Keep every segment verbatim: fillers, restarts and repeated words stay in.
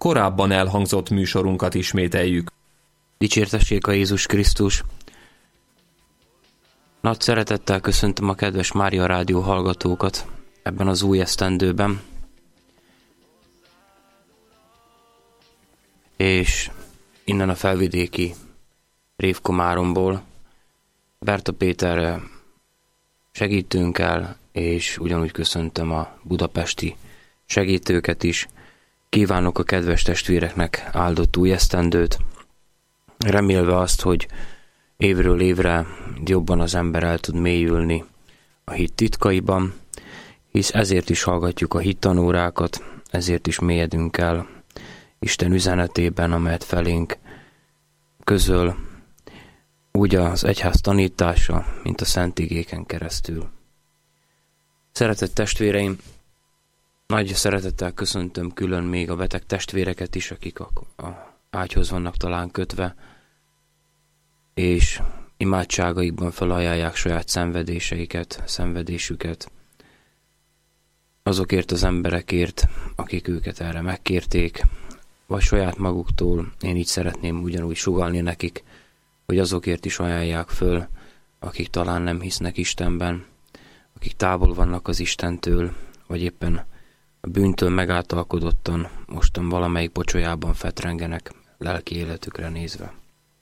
korábban elhangzott műsorunkat ismételjük. Dicsértessék a Jézus Krisztus! Nagy szeretettel köszöntöm a kedves Mária Rádió hallgatókat ebben az új esztendőben. És innen a felvidéki Révkomáromból Berta Péter segítőnkkel, és ugyanúgy köszöntöm a budapesti segítőket is. Kívánok a kedves testvéreknek áldott új esztendőt, remélve azt, hogy évről évre jobban az ember el tud mélyülni a hit titkaiban, hisz ezért is hallgatjuk a hittanórákat, ezért is mélyedünk el Isten üzenetében, amelyet felénk közöl, úgy az egyház tanítása, mint a szent igéken keresztül. Szeretett testvéreim, nagy szeretettel köszöntöm külön még a beteg testvéreket is, akik a, a ágyhoz vannak talán kötve, és imádságaikban felajánlják saját szenvedéseiket, szenvedésüket azokért az emberekért, akik őket erre megkérték, vagy saját maguktól. Én így szeretném ugyanúgy sugallni nekik, hogy azokért is ajánlják föl, akik talán nem hisznek Istenben, akik távol vannak az Istentől, vagy éppen a bűntől megáltalkodottan mostan valamelyik pocsolyában fetrengenek lelki életükre nézve.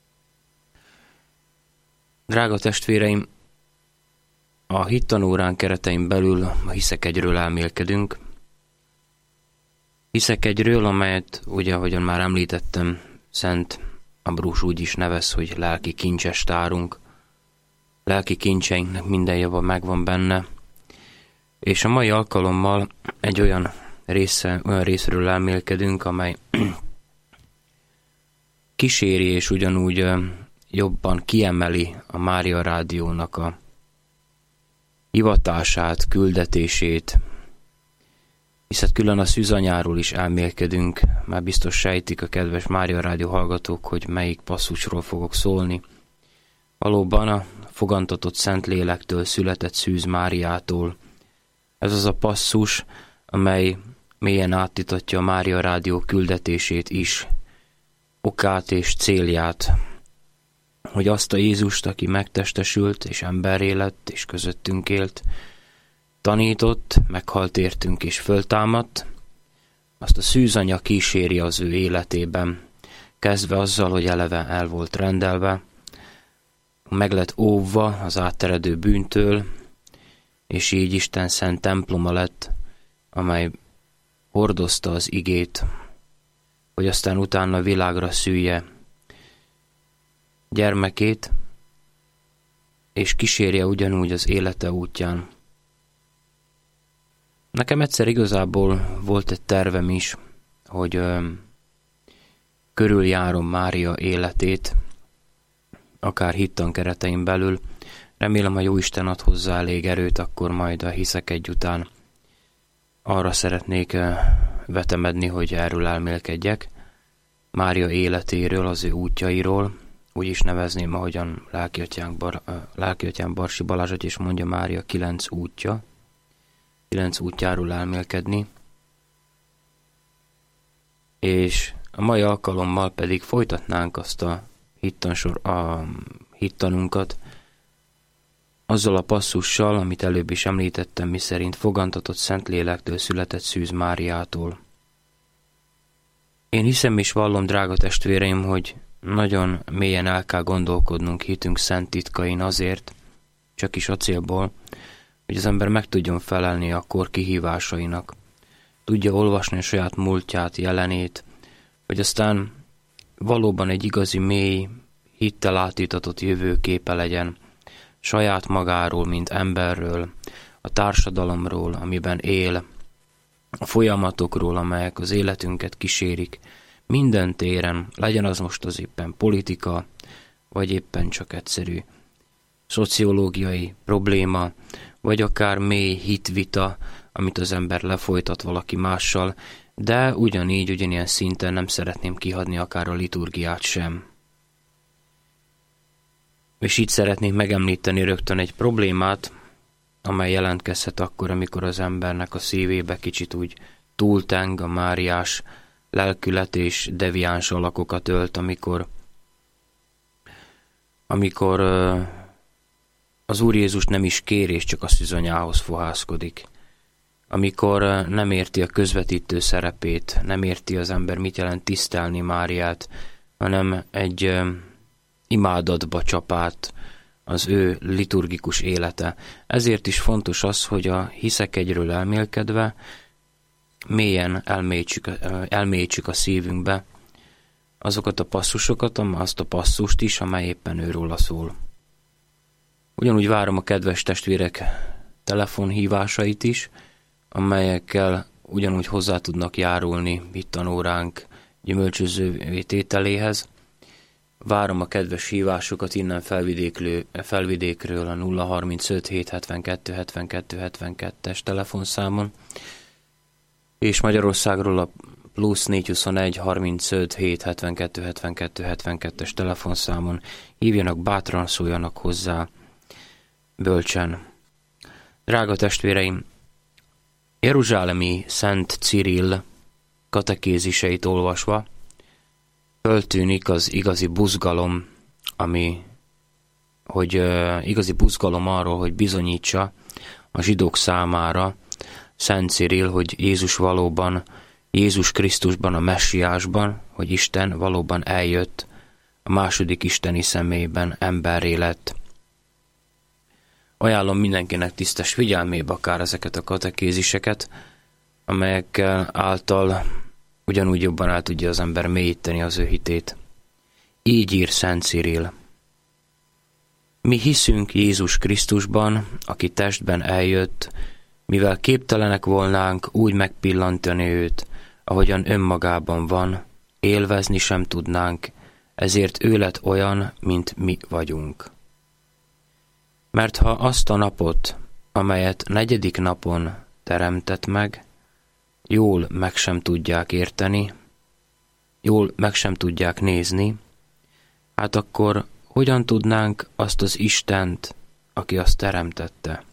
Drága testvéreim, a hittanórán keretein belül a hiszekegyről elmélkedünk. Hiszekegyről, amelyet ugye, ahogyan már említettem, Szent Ambrus úgy is nevez, hogy lelki kincses tárunk. Lelki kincseinknek minden java megvan benne, és a mai alkalommal egy olyan, része, olyan részről elmélkedünk, amely kíséri és ugyanúgy jobban kiemeli a Mária Rádiónak a hivatását, küldetését, hisz külön a szűzanyáról is elmélkedünk, már biztos sejtik a kedves Mária Rádió hallgatók, hogy melyik passzusról fogok szólni. Valóban a fogantatott Szentlélektől született Szűz Máriától. Ez az a passzus, amely mélyen átítatja a Mária Rádió küldetését is, okát és célját, hogy azt a Jézust, aki megtestesült és emberré lett és közöttünk élt, tanított, meghalt értünk és föltámadt, azt a szűzanya kíséri az ő életében, kezdve azzal, hogy eleve el volt rendelve, meg lett óvva az átteredő bűntől, és így Isten szent temploma lett, amely hordozta az igét, hogy aztán utána világra szülje gyermekét, és kísérje ugyanúgy az élete útján. Nekem egyszer igazából volt egy tervem is, hogy ö, körüljárom Mária életét, akár hittan keretein belül. Remélem, a Jóisten ad hozzá elég erőt, akkor majd a hiszek egy után arra szeretnék ö, vetemedni, hogy erről elmélkedjek. Mária életéről, az ő útjairól, úgy is nevezném, ahogyan lelkiatyánk, Bar, lelkiatyánk Barsi Balázsot is mondja, Mária kilenc útja, kilenc útjáról elmélkedni. És a mai alkalommal pedig folytatnánk azt a, hittansor, a hittanunkat azzal a passzussal, amit előbb is említettem, miszerint fogantatott Szentlélektől született Szűz Máriától. Én hiszem és vallom, drága testvéreim, hogy nagyon mélyen el kell gondolkodnunk hitünk szent titkain azért, csak is a célból, hogy az ember meg tudjon felelni a kor kihívásainak, tudja olvasni a saját múltját, jelenét, hogy aztán valóban egy igazi mély, hittel átítatott jövőképe legyen saját magáról, mint emberről, a társadalomról, amiben él, a folyamatokról, amelyek az életünket kísérik, minden téren, legyen az most az éppen politika, vagy éppen csak egyszerű szociológiai probléma, vagy akár mély hitvita, amit az ember lefolytat valaki mással, de ugyanígy, ugyanilyen szinten nem szeretném kihagyni akár a liturgiát sem. És így szeretnék megemlíteni rögtön egy problémát, amely jelentkezhet akkor, amikor az embernek a szívébe kicsit úgy túlteng a máriás lelkület és deviáns alakokat ölt, amikor, amikor az Úr Jézus nem is kér, és csak a szűzanyához fohászkodik. Amikor nem érti a közvetítő szerepét, nem érti az ember, mit jelent tisztelni Máriát, hanem egy imádatba csap át az ő liturgikus élete. Ezért is fontos az, hogy a hiszekegyről elmélkedve mélyen elmélyítsük, elmélyítsük a szívünkbe azokat a passzusokat, azt a passzust is, amely éppen őróla szól. Ugyanúgy várom a kedves testvérek telefonhívásait is, amelyekkel ugyanúgy hozzá tudnak járulni itt tanóránk gyümölcsöző tételéhez. Várom a kedves hívásokat innen felvidékről a nulla harmincöt hét hetvenkettő hetvenkettő hetvenkettes telefonszámon, és Magyarországról a plusz négyszázhuszonegy harmincöt hét hetvenkettő hetvenkettő hetvenkettes telefonszámon. Hívjanak bátran, szóljanak hozzá bölcsen. Drága testvéreim, jeruzsálemi Szent Cirill katekéziseit olvasva föltűnik az igazi buzgalom, ami, hogy uh, igazi buzgalom arról, hogy bizonyítsa a zsidók számára Szent Cirill, hogy Jézus valóban, Jézus Krisztusban, a Messiásban, hogy Isten valóban eljött a második isteni személyben, emberré lett. Ajánlom mindenkinek tisztes figyelmébe akár ezeket a katekéziseket, amelyekkel által ugyanúgy jobban el tudja az ember mélyíteni az ő hitét. Így ír Szent Cirill. Mi hiszünk Jézus Krisztusban, aki testben eljött, mivel képtelenek volnánk úgy megpillantani őt, ahogyan önmagában van, élvezni sem tudnánk, ezért ő lett olyan, mint mi vagyunk. Mert ha azt a napot, amelyet negyedik napon teremtett meg, jól meg sem tudják érteni, jól meg sem tudják nézni, hát akkor hogyan tudnánk azt az Istent, aki azt teremtette?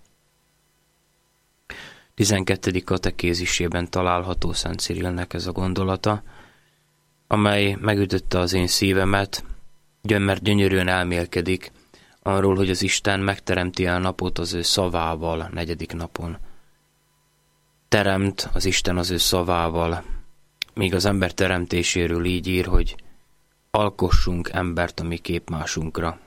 tizenkettedik katekézisében található Szent Cirillnek ez a gondolata, amely megütötte az én szívemet, mert gyönyörűen elmélkedik arról, hogy az Isten megteremti a napot az ő szavával a negyedik napon. Teremt az Isten az ő szavával, míg az ember teremtéséről így ír, hogy alkossunk embert a mi képmásunkra.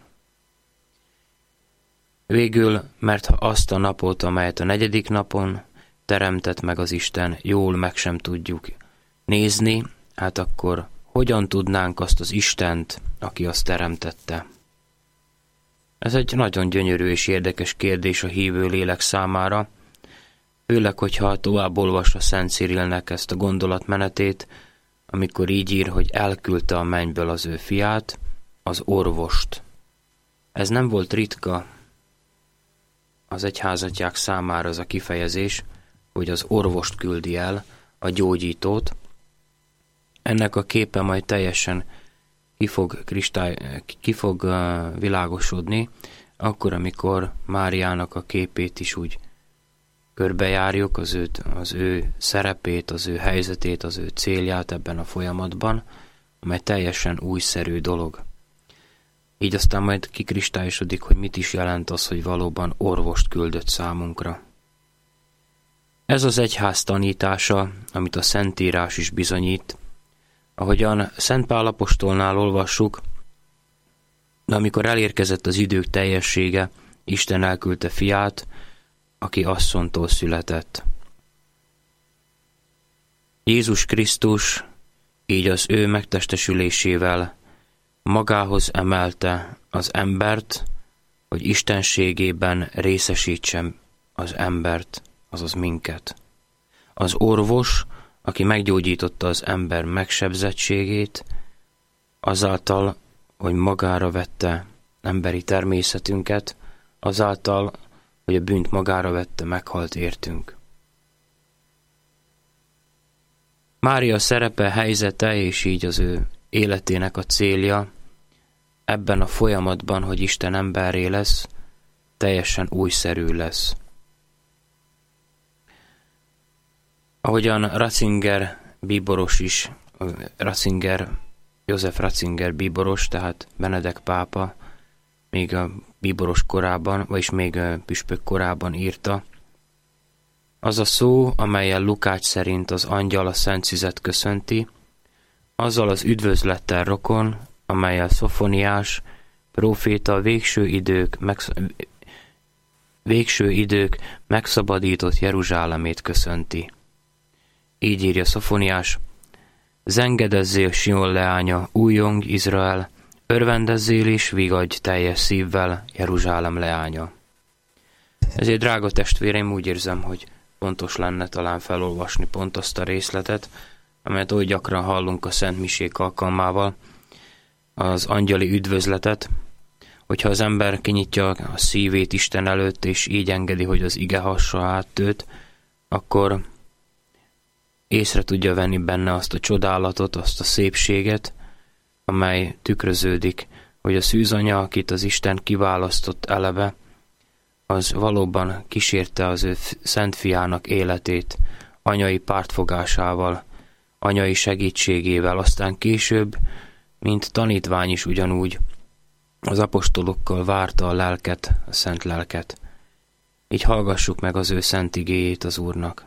Végül, mert ha azt a napot, amelyet a negyedik napon teremtett meg az Isten, jól meg sem tudjuk nézni, hát akkor hogyan tudnánk azt az Istent, aki azt teremtette? Ez egy nagyon gyönyörű és érdekes kérdés a hívő lélek számára, főleg, hogyha tovább olvassa Szent Cirillnek ezt a gondolatmenetét, amikor így ír, hogy elküldte a mennyből az ő fiát, az orvost. Ez nem volt ritka az egyházatják számára az a kifejezés, hogy az orvost küldi el, a gyógyítót. Ennek a képe majd teljesen ki fog, kristály, ki fog uh, világosodni, akkor, amikor Máriának a képét is úgy körbejárjuk, az ő, az ő szerepét, az ő helyzetét, az ő célját ebben a folyamatban, amely teljesen újszerű dolog. Így aztán majd kikristályosodik, hogy mit is jelent az, hogy valóban orvost küldött számunkra. Ez az egyház tanítása, amit a Szentírás is bizonyít, ahogyan Szent Pál apostolnál olvassuk, de amikor elérkezett az idők teljessége, Isten elküldte fiát, aki asszonytól született. Jézus Krisztus így az ő megtestesülésével magához emelte az embert, hogy istenségében részesítsen az embert, azaz minket. Az orvos, aki meggyógyította az ember megsebzettségét, azáltal, hogy magára vette emberi természetünket, azáltal, hogy a bűnt magára vette, meghalt értünk. Mária szerepe, helyzete és így az ő életének a célja ebben a folyamatban, hogy Isten emberré lesz, teljesen újszerű lesz. Ahogyan Ratzinger bíboros is Ratzinger, József Ratzinger bíboros, tehát Benedek pápa még a bíboros korában, vagyis még a püspök korában írta. Az a szó, amelyen Lukács szerint az angyal a szent szüzet köszönti, azzal az üdvözlettel rokon, amelyen Szofoniás próféta a végső idők, megsz... végső idők megszabadított Jeruzsálemét köszönti. Így írja Szofoniás: Zengedezzél, Sion leánya, újjong, Izrael, örvendezzél és vigadj teljes szívvel, Jeruzsálem leánya. Ezért, drága testvéreim, úgy érzem, hogy fontos lenne talán felolvasni pont azt a részletet, amelyet oly gyakran hallunk a Szent Misék alkalmával, az angyali üdvözletet, hogyha az ember kinyitja a szívét Isten előtt, és így engedi, hogy az ige hassa át őt, akkor észre tudja venni benne azt a csodálatot, azt a szépséget, amely tükröződik, hogy a szűzanya, akit az Isten kiválasztott eleve, az valóban kísérte az ő szent fiának életét anyai pártfogásával, anyai segítségével, aztán később, mint tanítvány is ugyanúgy, az apostolokkal várta a lelket, a szent lelket. Így hallgassuk meg az ő szent igéjét az Úrnak.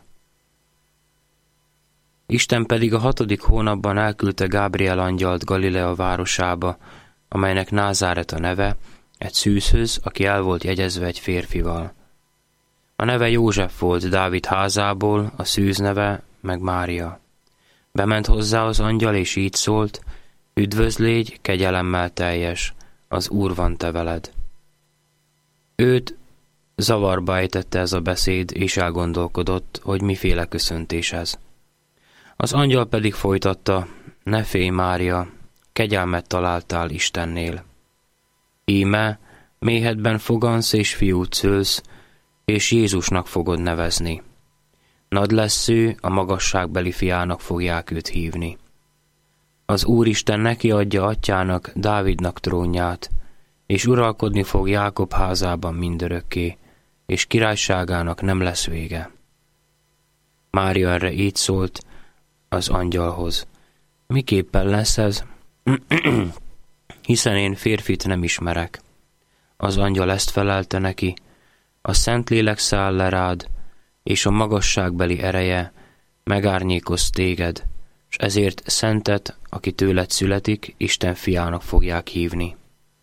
Isten pedig a hatodik hónapban elküldte Gábriel angyalt Galilea városába, amelynek Názáret a neve, egy szűzhöz, aki el volt jegyezve egy férfival. A neve József volt Dávid házából, a szűz neve meg Mária. Bement hozzá az angyal, és így szólt: Üdvözl légy, kegyelemmel teljes, az Úr van te veled. Őt zavarba ejtette ez a beszéd, és elgondolkodott, hogy miféle köszöntés ez. Az angyal pedig folytatta: Ne félj, Mária, kegyelmet találtál Istennél. Íme, méhedben fogansz és fiút szülsz, és Jézusnak fogod nevezni. Nagy lesz ő, a magasságbeli fiának fogják őt hívni. Az Úristen neki adja atyának, Dávidnak trónját, és uralkodni fog Jákob házában mindörökké, és királyságának nem lesz vége. Mária erre így szólt az angyalhoz: Miképpen lesz ez? Hiszen én férfit nem ismerek. Az angyal ezt felelte neki: A Szentlélek száll le rád, és a magasságbeli ereje megárnyékoz téged, és ezért szentet, aki tőled születik, Isten fiának fogják hívni.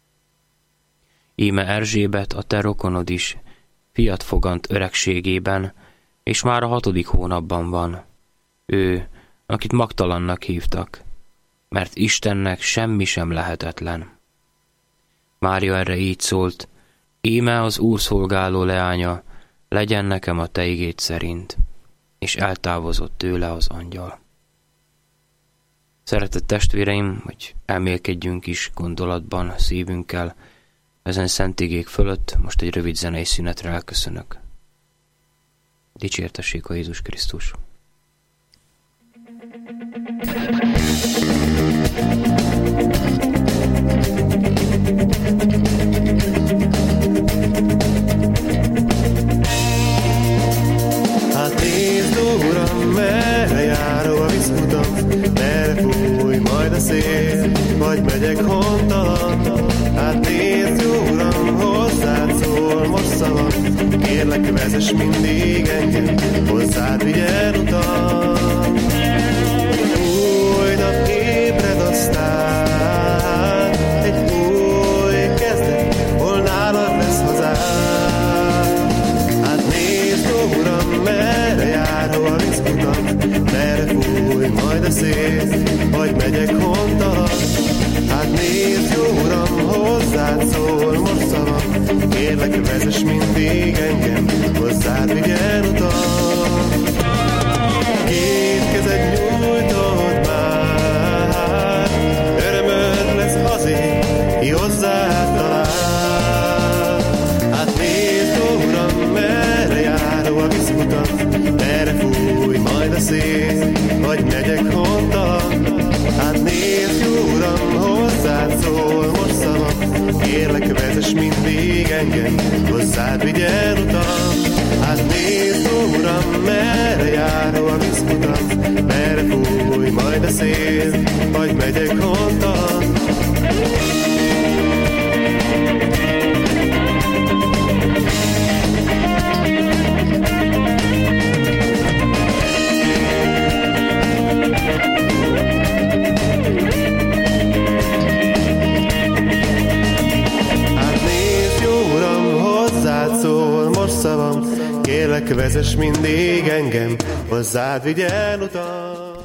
Íme Erzsébet, a te rokonod is, fiat fogant öregségében, és már a hatodik hónapban van. Ő, akit Magtalannak hívtak, mert Istennek semmi sem lehetetlen. Mária erre így szólt: Íme az Úr szolgáló leánya, legyen nekem a te igéd szerint. És eltávozott tőle az angyal. Szeretett testvéreim, hogy elmélkedjünk is gondolatban, szívünkkel ezen szent igék fölött, most egy rövid zenei szünetre elköszönök. Dicsértessék a Jézus Krisztus! Hát nézd, Uram, merre járó a vízfutam, merre fúj majd a szél, vagy megyek hontalan. Hát nézd, Uram, hozzád szól most szavam, kérlek, vezess mindig engem, hozzád vigyen utam. Új nap ébred aztán, egy új kezdet, hol nálad lesz hazád. Hát nézd, Uram, merre járó a vízfutam, merre fúj majd a szél, vagy megyek hontalan. Hát nézd, jó Uram, hozzád szól most szavam, kérlek, vezess mindig engem, hozzád vigyen utam. Két kezed nyújtod már, örömöd lesz azért, ki hozzád talál. Hát nézd, ó Uram, merre járó a vízfutam, merre fúj majd a szél, vagy megyek hontalan. Hát nézd, jó Uram, hozzád szól most szavam, kérlek, vezess mindig engem, hozzád vigyen utam. Hát nézd, ó Uram, merre járó a vízfutam, futamsz, merre fúj majd a szél, vagy megyek honnan. Szavam, kérlek, vezess mindig engem, hozzád vigyen utam.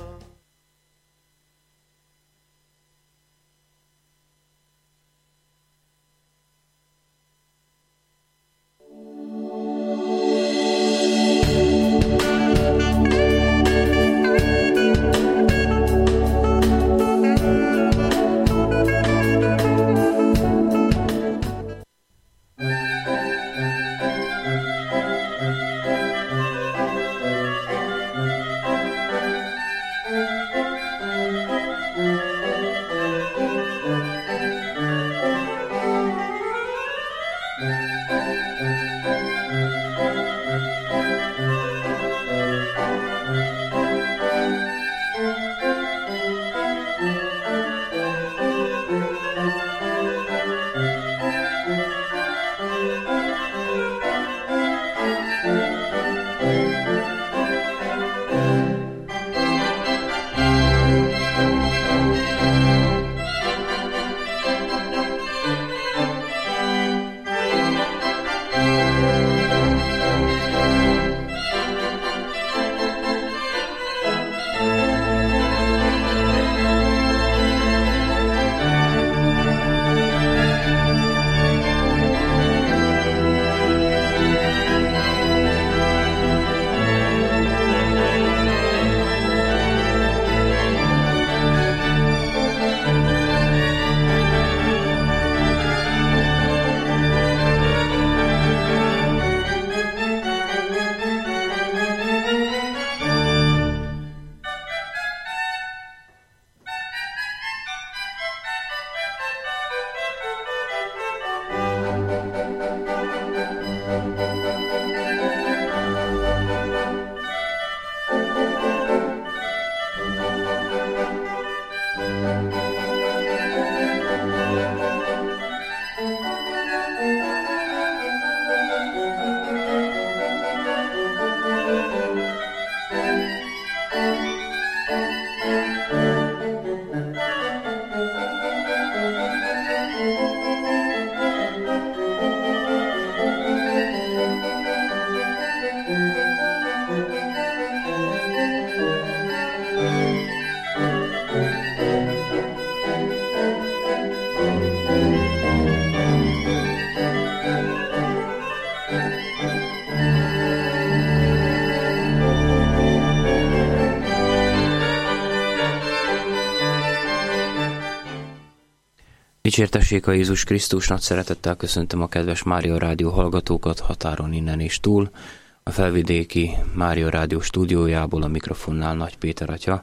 Dicsértessék a Jézus Krisztus, nagy szeretettel köszöntöm a kedves Mária Rádió hallgatókat határon innen és túl. A felvidéki Mária Rádió stúdiójából a mikrofonnál Nagy Péter atya.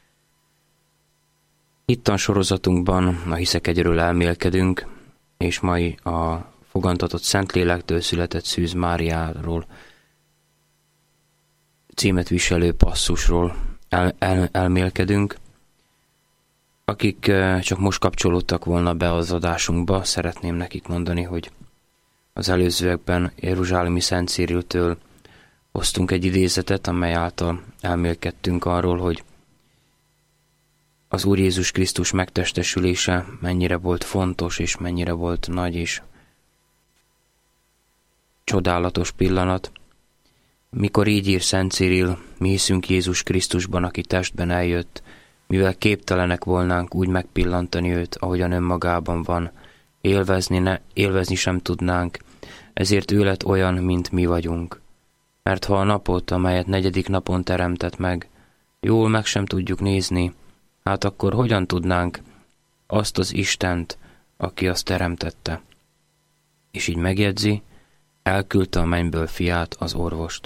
Hittan sorozatunkban a hiszek egyről elmélkedünk, és mai a fogantatott Szentlélektől született Szűz Máriáról címet viselő passzusról el, el, elmélkedünk. Akik csak most kapcsolódtak volna be az adásunkba, szeretném nekik mondani, hogy az előzőekben Jeruzsálemi Szent Ciriltől hoztunk egy idézetet, amely által elmélkedtünk arról, hogy az Úr Jézus Krisztus megtestesülése mennyire volt fontos, és mennyire volt nagy és csodálatos pillanat. Mikor így ír Szent Ciril, mi hiszünk Jézus Krisztusban, aki testben eljött, mivel képtelenek volnánk úgy megpillantani őt, ahogyan önmagában van, élvezni, ne, élvezni sem tudnánk, ezért ő lett olyan, mint mi vagyunk. Mert ha a napot, amelyet negyedik napon teremtett meg, jól meg sem tudjuk nézni, hát akkor hogyan tudnánk azt az Istent, aki azt teremtette? És így megjegyzi, elküldte a mennyből fiát, az orvost.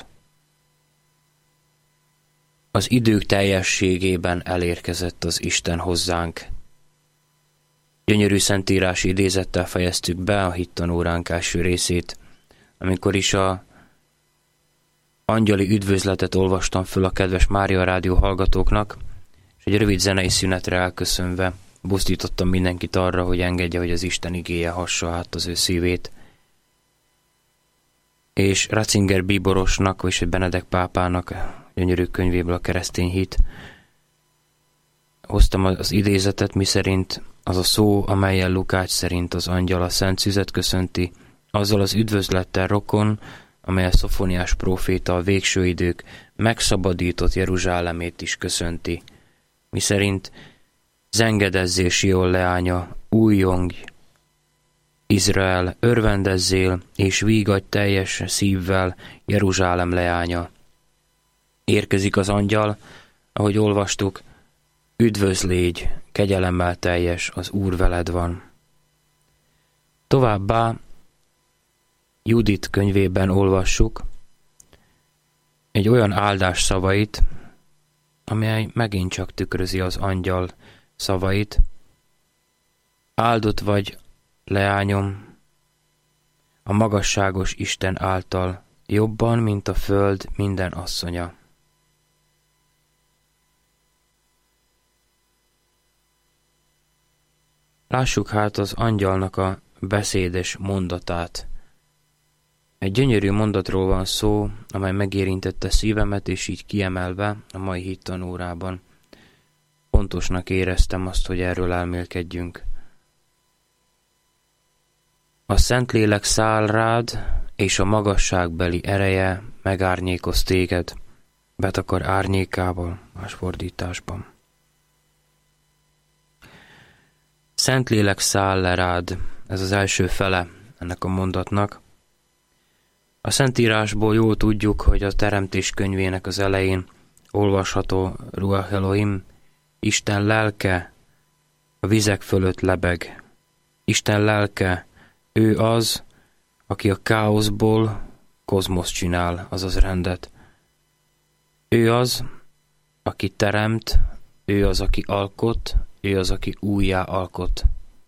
Az idők teljességében elérkezett az Isten hozzánk. Gyönyörű szentírási idézettel fejeztük be a hittanóránk első részét, amikor is a angyali üdvözletet olvastam föl a kedves Mária Rádió hallgatóknak, és egy rövid zenei szünetre elköszönve buzdítottam mindenkit arra, hogy engedje, hogy az Isten igéje hassa át az ő szívét. És Ratzinger bíborosnak, és egy Benedek pápának gyönyörű könyvéből, a Keresztény hit, hoztam az idézetet, miszerint az a szó, amelyen Lukács szerint az angyal a szent szüzet köszönti, azzal az üdvözlettel rokon, amely a Szofoniás próféta a végső idők megszabadított Jeruzsálemét is köszönti, miszerint zengedezzél, Sion leánya, újjongj, Izrael, örvendezzél, és vígadj teljes szívvel, Jeruzsálem leánya. Érkezik az angyal, ahogy olvastuk, üdvözl légy, kegyelemmel teljes, az Úr veled van. Továbbá Judit könyvében olvassuk egy olyan áldás szavait, amely megint csak tükrözi az angyal szavait. Áldott vagy, leányom, a magasságos Isten által, jobban, mint a föld minden asszonya. Lássuk hát az angyalnak a beszédes mondatát. Egy gyönyörű mondatról van szó, amely megérintette szívemet, és így kiemelve a mai hittanórában fontosnak éreztem azt, hogy erről elmélkedjünk. A Szentlélek száll rád, és a magasságbeli ereje megárnyékoz téged, betakar árnyékával, más fordításban. Szentlélek száll le rád, ez az első fele ennek a mondatnak. A Szentírásból jól tudjuk, hogy a Teremtés könyvének az elején olvasható Ruach Elohim, Isten lelke a vizek fölött lebeg. Isten lelke, ő az, aki a káoszból kozmosz csinál, azaz rendet. Ő az, aki teremt, ő az, aki alkot, ő az, aki újjá alkot.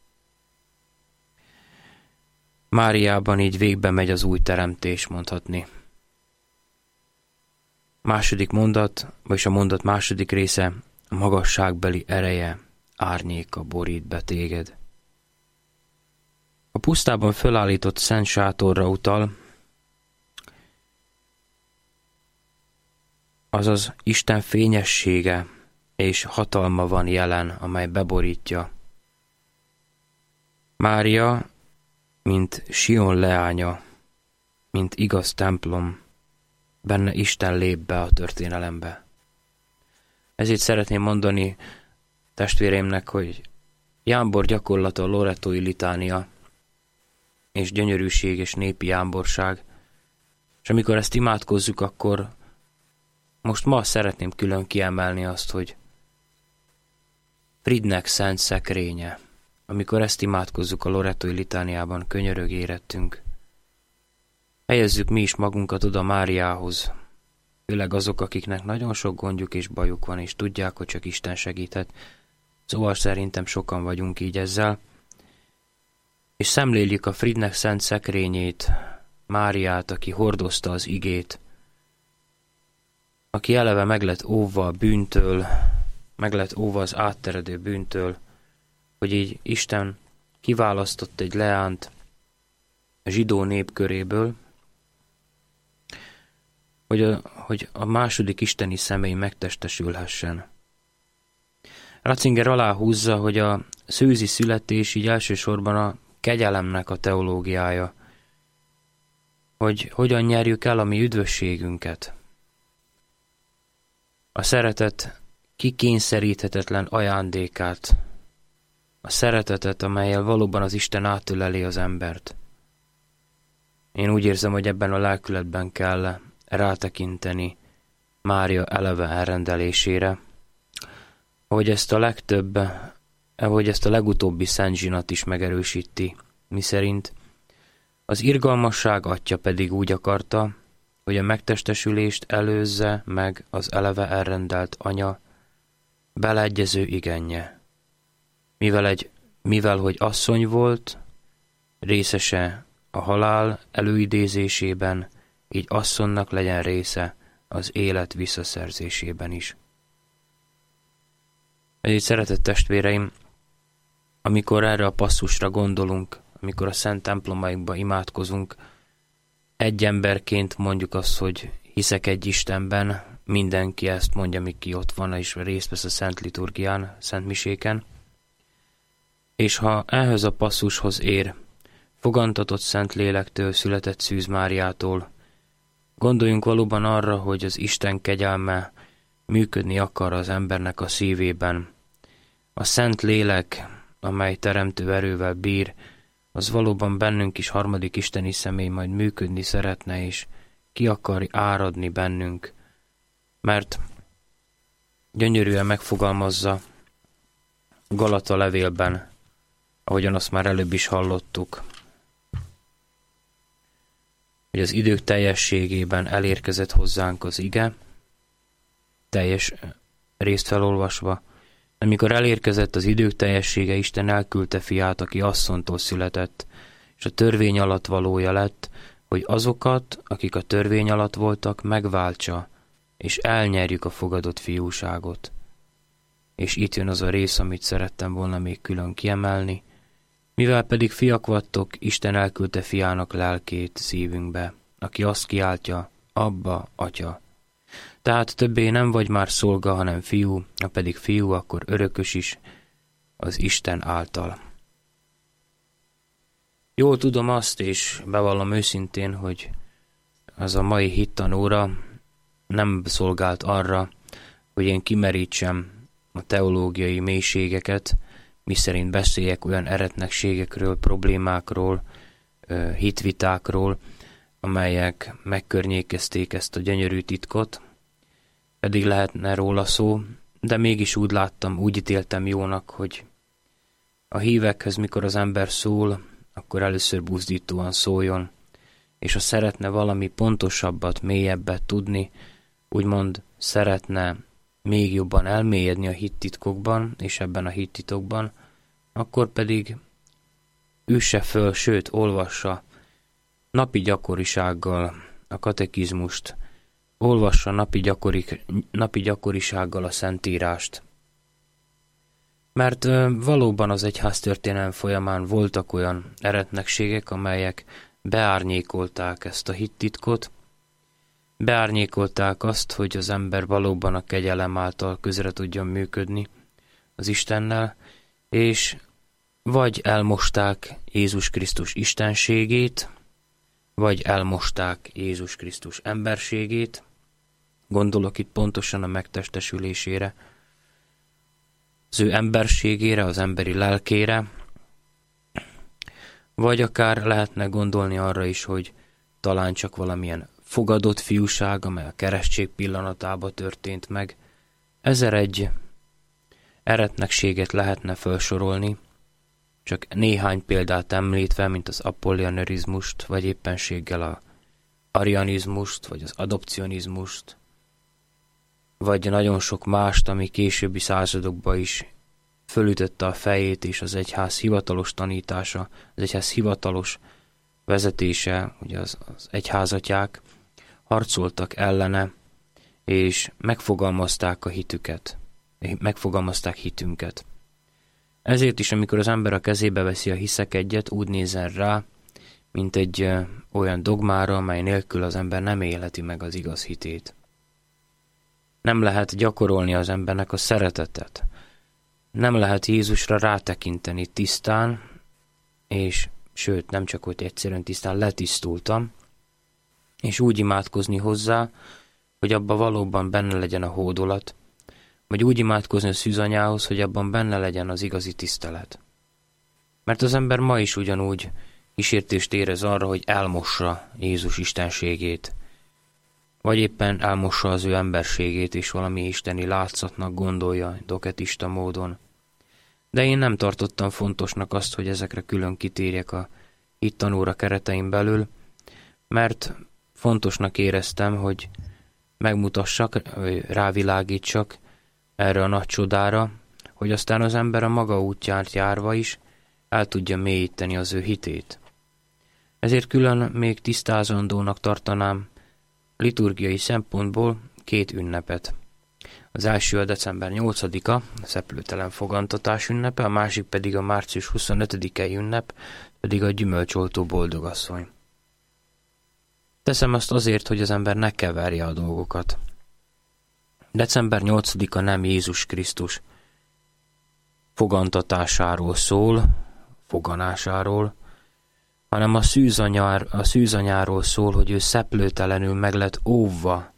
Máriában így végbe megy az új teremtés, mondhatni. Második mondat, vagyis a mondat második része, a magasságbeli ereje, árnyéka borít be téged. A pusztában fölállított szent sátorra utal, azaz Isten fényessége és hatalma van jelen, amely beborítja. Mária, mint Sion leánya, mint igaz templom, benne Isten lép be a történelembe. Ezért szeretném mondani testvéreimnek, hogy jámbor gyakorlata a lorettói litánia, és gyönyörűség és népi jámborság, és amikor ezt imádkozzuk, akkor most ma szeretném külön kiemelni azt, hogy Fridnek szent szekrénye. Amikor ezt imádkozzuk a lorettói litániában, könyörög érettünk. Helyezzük mi is magunkat oda Máriához, főleg azok, akiknek nagyon sok gondjuk és bajuk van, és tudják, hogy csak Isten segíthet. Szóval szerintem sokan vagyunk így ezzel. És szemléljük a Fridnek szent szekrényét, Máriát, aki hordozta az igét, aki eleve meg lett óvva a bűntől, meg lett óvva az átteredő bűntől, hogy így Isten kiválasztott egy leánt a zsidó nép köréből, hogy a, hogy a második isteni személy megtestesülhessen. Ratzinger aláhúzza, hogy a szűzi születés így elsősorban a kegyelemnek a teológiája, hogy hogyan nyerjük el a mi üdvösségünket. A szeretet kikényszeríthetetlen ajándékát, a szeretetet, amellyel valóban az Isten átöleli az embert. Én úgy érzem, hogy ebben a lelkületben kell rátekinteni Mária eleve elrendelésére, ahogy ezt a legtöbb, ahogy ezt a legutóbbi Szent Zsinat is megerősíti, miszerint az irgalmasság atya pedig úgy akarta, hogy a megtestesülést előzze meg az eleve elrendelt anya beleegyező igenje. Mivel, egy, mivel hogy asszony volt, részese a halál előidézésében, így asszonynak legyen része az élet visszaszerzésében is. Ezért, szeretett testvéreim, amikor erre a passzusra gondolunk, amikor a szent templomaikba imádkozunk, egy emberként mondjuk azt, hogy hiszek egy Istenben, mindenki ezt mondja, aki ott van, és részt vesz a szent liturgián, szent miséken. És ha ehhez a passzushoz ér, fogantatott Szent Lélektől született Szűz Máriától, gondoljunk valóban arra, hogy az Isten kegyelme működni akar az embernek a szívében. A Szent Lélek, amely teremtő erővel bír, az valóban bennünk is harmadik isteni személy majd működni szeretne, és ki akar áradni bennünk, mert gyönyörűen megfogalmazza Galata levélben, ahogyan azt már előbb is hallottuk, hogy az idők teljességében elérkezett hozzánk az ige, teljes részt felolvasva, amikor elérkezett az idők teljessége, Isten elküldte fiát, aki asszonytól született, és a törvény alatt valója lett, hogy azokat, akik a törvény alatt voltak, megváltsa, és elnyerjük a fogadott fiúságot. És itt jön az a rész, amit szerettem volna még külön kiemelni, mivel pedig fiak vagytok, Isten elküldte fiának lelkét szívünkbe, aki azt kiáltja, Abba, Atya. Tehát többé nem vagy már szolga, hanem fiú, ha pedig fiú, akkor örökös is az Isten által. Jól tudom azt, és bevallom őszintén, hogy az a mai hittanóra nem szolgált arra, hogy én kimerítsem a teológiai mélységeket, miszerint beszéljek olyan eretnekségekről, problémákról, hitvitákról, amelyek megkörnyékezték ezt a gyönyörű titkot, pedig lehetne róla szó, de mégis úgy láttam, úgy ítéltem jónak, hogy a hívekhez, mikor az ember szól, akkor először buzdítóan szóljon, és ha szeretne valami pontosabbat, mélyebbet tudni, úgymond szeretne még jobban elmélyedni a hittitkokban, és ebben a hittitokban, akkor pedig üsse föl, sőt, olvassa napi gyakorisággal a katekizmust, olvassa napi, gyakori, napi gyakorisággal a Szentírást. Mert valóban az egyháztörténelem folyamán voltak olyan eretnekségek, amelyek beárnyékolták ezt a hittitkot, beárnyékolták azt, hogy az ember valóban a kegyelem által közre tudjon működni az Istennel, és vagy elmosták Jézus Krisztus istenségét, vagy elmosták Jézus Krisztus emberségét, gondolok itt pontosan a megtestesülésére, az ő emberségére, az emberi lelkére, vagy akár lehetne gondolni arra is, hogy talán csak valamilyen fogadott fiúság, amely a keresztség pillanatában történt meg. Ezer egy eretnekséget lehetne felsorolni, csak néhány példát említve, mint az apollinarizmust, vagy éppenséggel a arianizmust, vagy az adopcionizmust, vagy nagyon sok mást, ami későbbi századokban is fölütötte a fejét, és az egyház hivatalos tanítása, az egyház hivatalos vezetése, ugye az, az egyházatyák harcoltak ellene, és megfogalmazták a hitüket, megfogalmazták hitünket. Ezért is, amikor az ember a kezébe veszi a hiszek egyet, úgy nézzen rá, mint egy ö, olyan dogmára, amely nélkül az ember nem élheti meg az igaz hitét. Nem lehet gyakorolni az embernek a szeretetet. Nem lehet Jézusra rátekinteni tisztán, és sőt, nem csak hogy egyszerűen tisztán letisztultam, és úgy imádkozni hozzá, hogy abban valóban benne legyen a hódolat, vagy úgy imádkozni a szűzanyához, hogy abban benne legyen az igazi tisztelet. Mert az ember ma is ugyanúgy kísértést érez arra, hogy elmossa Jézus istenségét, vagy éppen elmossa az ő emberségét, és valami isteni látszatnak gondolja doketista módon. De én nem tartottam fontosnak azt, hogy ezekre külön kitérjek a hittanóra keretein belül, mert fontosnak éreztem, hogy megmutassak, rávilágítsak erre a nagy csodára, hogy aztán az ember a maga útját járva is el tudja mélyíteni az ő hitét. Ezért külön még tisztázandónak tartanám liturgiai szempontból két ünnepet. Az első a december nyolcadika, a szeplőtelen fogantatás ünnepe, a másik pedig a március huszonötödike ünnep, pedig a gyümölcsoltó boldogasszony. Teszem azt azért, hogy az ember ne keverje a dolgokat. december nyolcadika nem Jézus Krisztus fogantatásáról szól, foganásáról, hanem a szűzanyár, a szűzanyáról szól, hogy ő szeplőtelenül meg lett óvva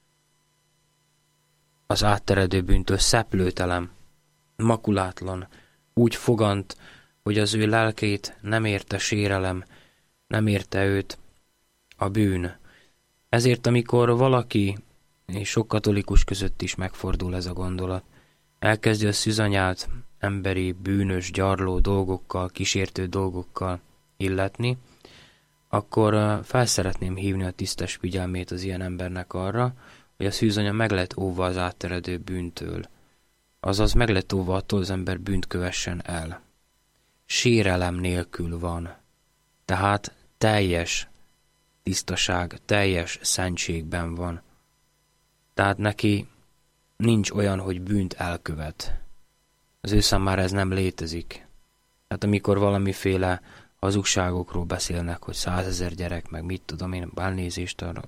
az átteredő bűntől, szeplőtelen, makulátlan, úgy fogant, hogy az ő lelkét nem érte sérelem, nem érte őt a bűn. Ezért, amikor valaki, és sok katolikus között is megfordul ez a gondolat, elkezdi a szűzanyát emberi, bűnös, gyarló dolgokkal, kísértő dolgokkal illetni, akkor fel szeretném hívni a tisztes figyelmét az ilyen embernek arra, hogy a szűzanya meg lett óvva az átteredő bűntől. Azaz meg lett óvva attól, az ember bűnt kövessen el. Sérelem nélkül van. Tehát teljes tisztaság, teljes szentségben van. Tehát neki nincs olyan, hogy bűnt elkövet. Az ő számára ez nem létezik. Tehát amikor valamiféle hazugságokról beszélnek, hogy százezer gyerek, meg mit tudom én, elnézést arra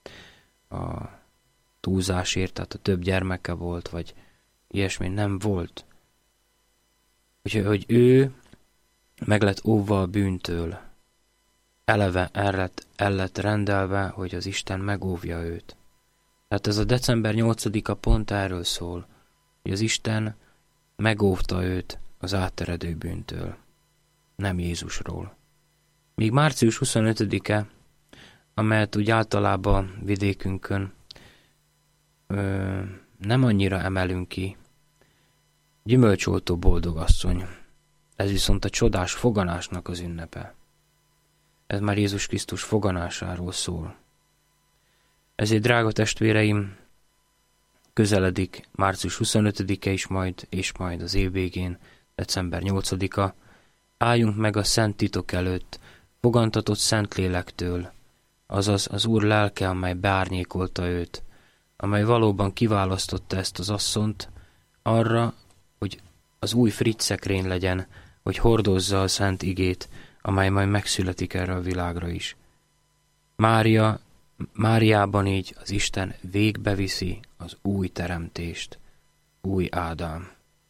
a túlzásért, tehát a több gyermeke volt, vagy ilyesmi nem volt. Úgyhogy hogy ő meg lett óvva a bűntől, eleve el lett, el lett rendelve, hogy az Isten megóvja őt. Tehát ez a december nyolcadika pont erről szól, hogy az Isten megóvta őt az átteredő bűntől, nem Jézusról. Míg március huszonötödike, amelyet úgy általában vidékünkön ö, nem annyira emelünk ki, gyümölcsoltó boldogasszony. Ez viszont a csodás foganásnak az ünnepe. Ez már Jézus Krisztus foganásáról szól. Ezért, drága testvéreim, közeledik március huszonötödike is majd, és majd az év végén, december nyolcadika. Álljunk meg a szent titok előtt, fogantatott Szentlélektől, azaz az Úr lelke, amely beárnyékolta őt, amely valóban kiválasztotta ezt az asszont arra, hogy az új frigy szekrény legyen, hogy hordozza a szent igét, amely majd megszületik erre a világra is. Mária, Máriában így az Isten végbeviszi az új teremtést, új Ádám.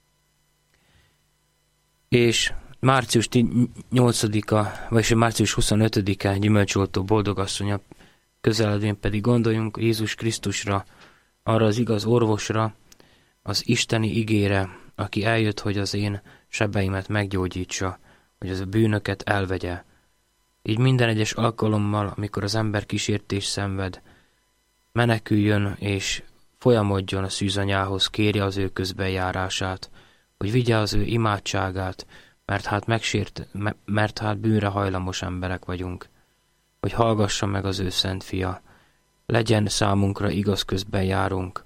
És március nyolcadika, vagyis március huszonötödike gyümölcsoltó boldogasszonya közeledén pedig gondoljunk Jézus Krisztusra, arra az igaz orvosra, az isteni igére, aki eljött, hogy az én sebeimet meggyógyítsa, hogy az a bűnöket elvegye. Így minden egyes alkalommal, amikor az ember kísértés szenved, meneküljön és folyamodjon a szűzanyához, kérje az ő közbenjárását, hogy vigye az ő imádságát, mert hát megsért, mert hát bűnre hajlamos emberek vagyunk, hogy hallgassa meg az ő szent fia, legyen számunkra igaz közbenjárunk,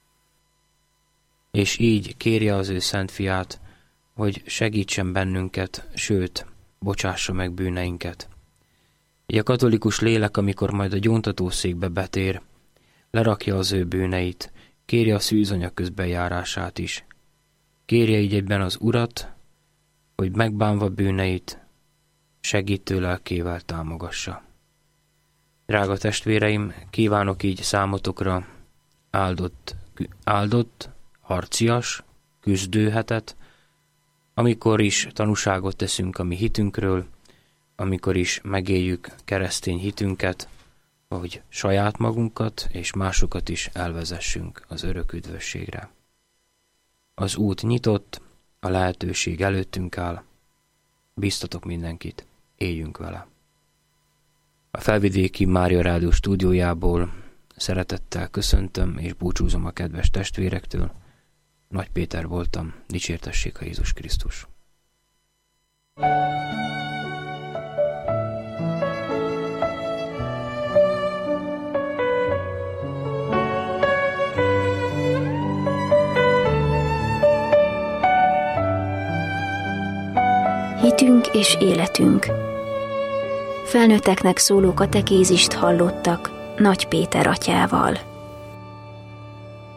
és így kérje az ő szent fiát, hogy segítsen bennünket, sőt, bocsássa meg bűneinket. Így a katolikus lélek, amikor majd a gyóntatószékbe betér, lerakja az ő bűneit, kérje a szűzanya közbenjárását is. Kérje így egyben az Urat, hogy megbánva bűneit, segítő lelkével támogassa. Drága testvéreim, kívánok így számotokra áldott, áldott, harcias, küzdőhetet, amikor is tanúságot teszünk a mi hitünkről, amikor is megéljük keresztény hitünket, hogy saját magunkat és másokat is elvezessünk az örök üdvösségre. Az út nyitott, a lehetőség előttünk áll. Bíztatok mindenkit, éljünk vele. A Felvidéki Mária Rádió stúdiójából szeretettel köszöntöm és búcsúzom a kedves testvérektől. Nagy Péter voltam, dicsértessék a Jézus Krisztus. Hitünk és életünk. Felnőtteknek szóló katekézist hallottak. Nagy Péter atyával.